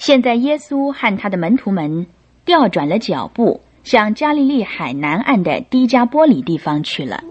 现在耶稣和他的门徒们调转了脚步，向加利利海南岸的低加波里地方去了。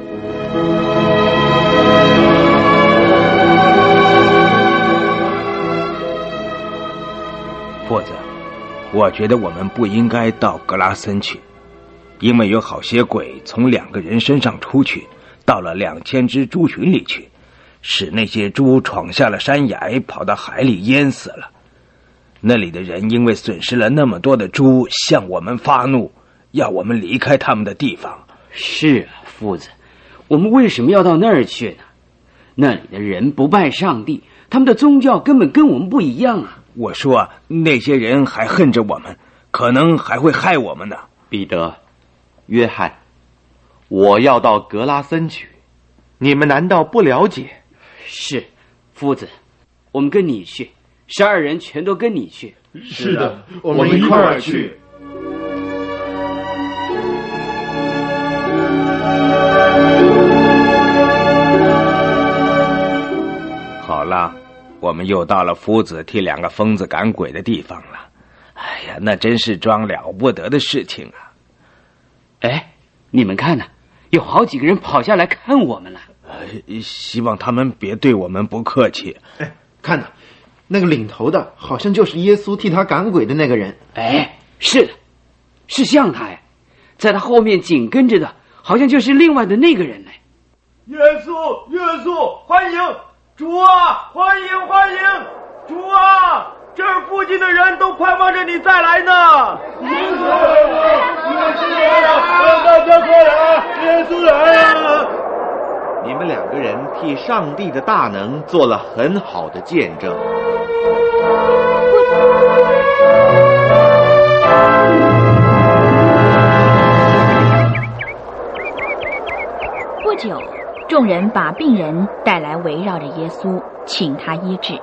夫子，我觉得我们不应该到格拉森去，因为有好些鬼从2个人身上出去，到了2000只猪群里去，使那些猪闯下了山崖，跑到海里淹死了。那里的人因为损失了那么多的猪，向我们发怒，要我们离开他们的地方。 是啊，夫子，我们为什么要到那儿去呢？那里的人不拜上帝，他们的宗教根本跟我们不一样啊。 我说那些人还恨着我们，可能还会害我们呢。 彼得、约翰，我要到格拉森去，你们难道不了解？ 是，夫子，我们跟你去，12人全都跟你去。 是的，我们一块儿去。 好了，我们又到了夫子替2个疯子赶鬼的地方了。哎呀，那真是桩了不得的事情啊！ 哎，你们看呢，有好几个人跑下来看我们了。 希望他们别对我们不客气。 哎，看呐，那个领头的好像就是耶稣替他赶鬼的那个人。 哎，是的，是像他呀，在他后面紧跟着的好像就是另外的那个人呢。 耶稣，耶稣，欢迎！主啊，欢迎欢迎！主啊，这儿附近的人都盼望着你再来呢。耶稣来了，大家快来！耶稣来了！ 你们2个人替上帝的大能做了很好的见证。 不久，众人把病人带来围绕着耶稣，请他医治。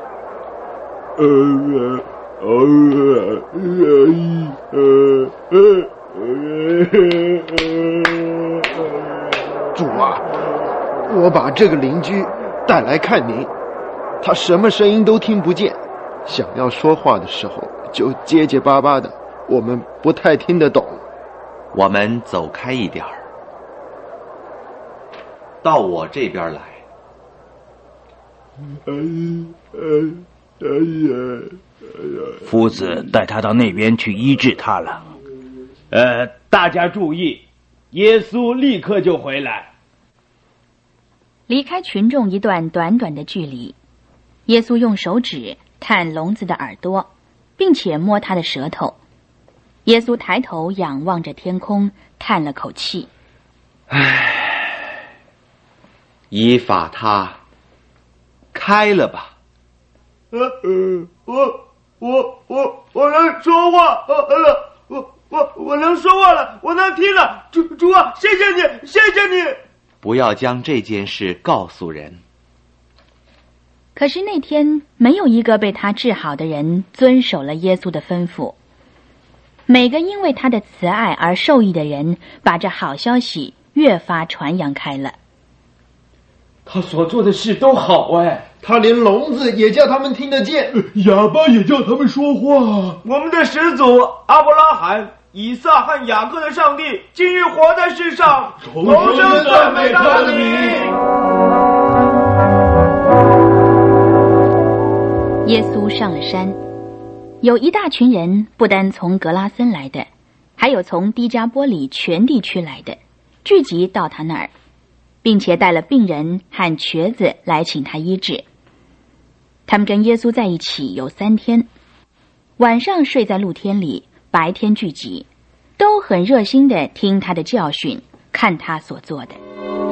主啊，我把这个邻居带来看您，他什么声音都听不见，想要说话的时候就结结巴巴的，我们不太听得懂。 我们走开一点儿，到我这边来。 夫子带他到那边去医治他了。 大家注意，耶稣立刻就回来。 离开群众一段短短的距离，耶稣用手指探聋子的耳朵，并且摸他的舌头。耶稣抬头仰望着天空，叹了口气。 以法他，开了吧。 我能说话了，我能说话了，我能听了。主啊，谢谢你，谢谢你。 不要将这件事告诉人。 可是那天没有一个被他治好的人遵守了耶稣的吩咐。每个因为他的慈爱而受益的人，把这好消息越发传扬开了。 他所做的事都好哎， 他连聋子也叫他们听得见， 哑巴也叫他们说话。我们的始祖阿伯拉罕、以撒和雅各的上帝今日活在世上，同声赞美他的名。 耶稣上了山，有一大群人，不单从格拉森来的，还有从低加波里全地区来的，聚集到他那儿，并且带了病人和瘸子来请他医治。他们跟耶稣在一起有3天，晚上睡在露天里，白天聚集，都很热心地听他的教训，看他所做的。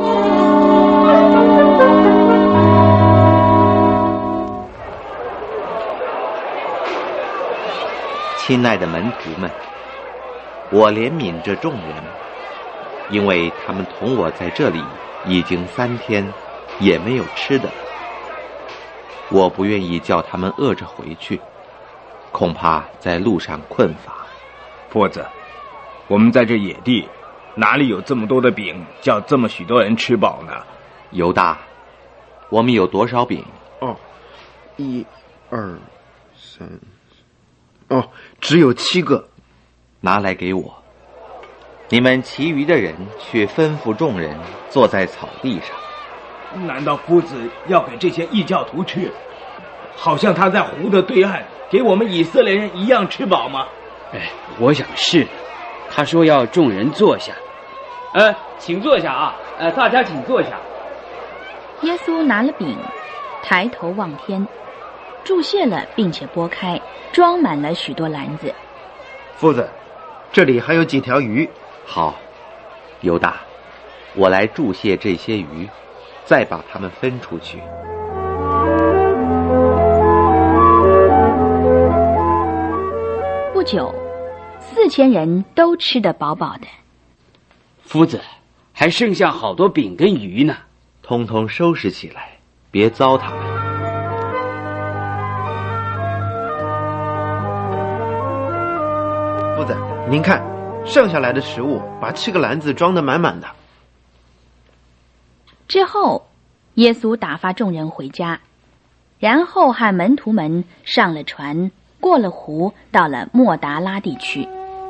亲爱的门徒们，我怜悯这众人，因为他们同我在这里已经3天，也没有吃的。我不愿意叫他们饿着回去，恐怕在路上困乏。 夫子，我们在这野地，哪里有这么多的饼，叫这么许多人吃饱呢？ 犹大，我们有多少饼？ 1、2、3， 哦，只有7个。 拿来给我。你们其余的人去吩咐众人坐在草地上。 难道夫子要给这些异教徒吃，好像他在湖的对岸给我们以色列人一样吃饱吗？ 我想是的。他说要众人坐下。请坐下啊！大家请坐下。 耶稣拿了饼，抬头望天，注谢了，并且拨开，装满了许多篮子。 夫子，这里还有几条鱼。 好，犹大，我来注谢这些鱼，再把它们分出去。 不久，4000人都吃得饱饱的。 夫子，还剩下好多饼跟鱼呢， 通通收拾起来，别糟蹋了。 夫子，您看，剩下来的食物把7个篮子装得满满的。 之后，耶稣打发众人回家，然后和门徒们上了船，过了湖，到了莫达拉地区。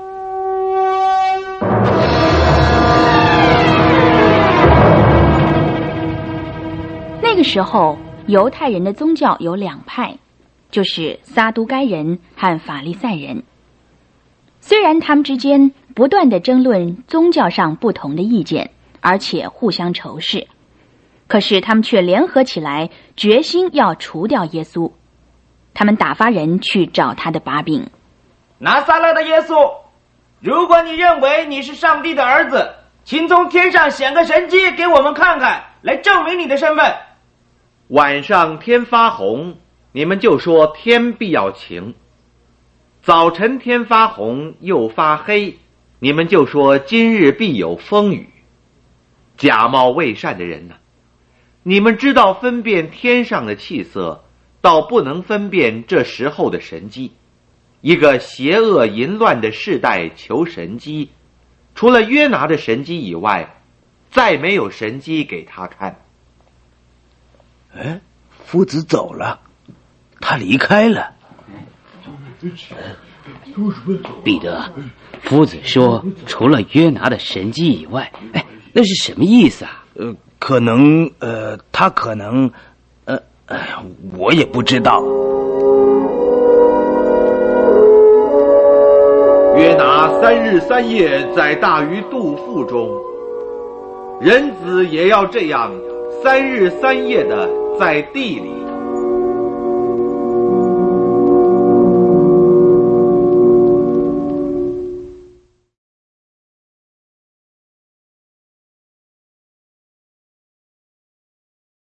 那个时候，犹太人的宗教有2派，就是撒都该人和法利赛人。虽然他们之间不断地争论宗教上不同的意见，而且互相仇视，可是他们却联合起来，决心要除掉耶稣。他们打发人去找他的把柄。 拿撒勒的耶稣，如果你认为你是上帝的儿子，请从天上显个神迹给我们看看，来证明你的身份。 晚上天发红，你们就说天必要晴；早晨天发红又发黑，你们就说今日必有风雨。假冒伪善的人呢，你们知道分辨天上的气色，倒不能分辨这时候的神迹。一个邪恶淫乱的世代求神迹，除了约拿的神迹以外，再没有神迹给他看。 夫子走了，他离开了。 彼得，夫子说除了约拿的神迹以外，那是什么意思啊？ 他可能我也不知道。 约拿3日3夜在大鱼肚腹中，人子也要这样3日3夜的在地里